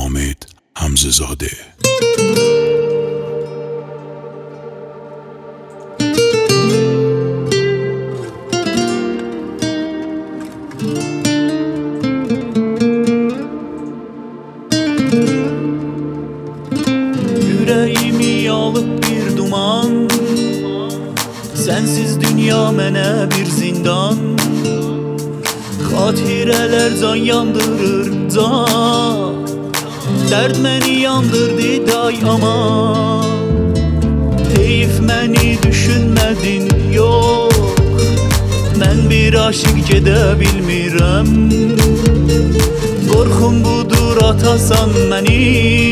Hamid Hamzezade. Yüreğimi alıp bir duman, sensiz dünya mənə bir zindan. Xatirələr can yandırır can, dərd məni yandırdı day aman. Heyif məni düşünmədin yox, mən bir aşıq gedə bilmirəm. Qorxum budur atasan məni,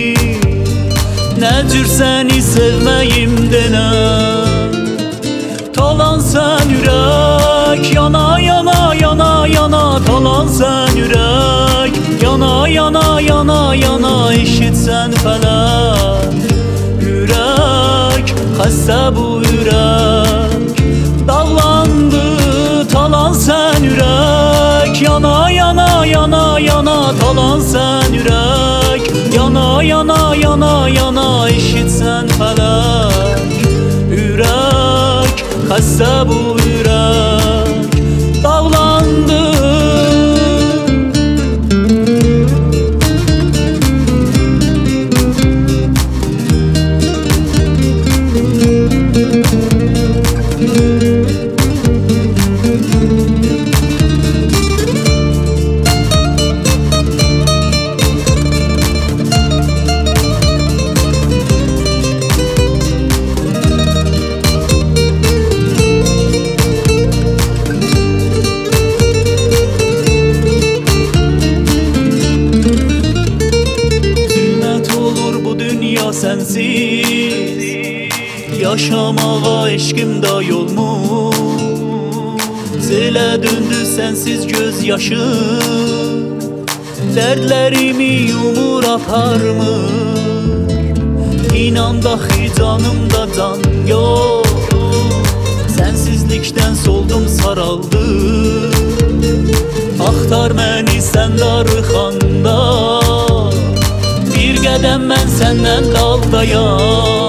nə cür səni sevməyim denəm. Talan sən ürək, yana yana yana yana. Talan sən ürək, yana yana yana yana. Eşitsən fələk, ürək, xəstə bu ürək dağlandı. Talan sən ürək, yana yana yana yana. Talan sən ürək, yana yana yana yana. Eşitsən fələk, ürək, xəstə bu ürək dağlandı. Sensiz yaşamağa eşkim da yolmuş. Selə döndü sensiz göz yaşım, dərdlərimi yumur aparmır. İnan daxi canımda can yox, sensizlikdən soldum saraldım. Axtar məni sən darıxanda, bir qədəm mən səndən daldayam.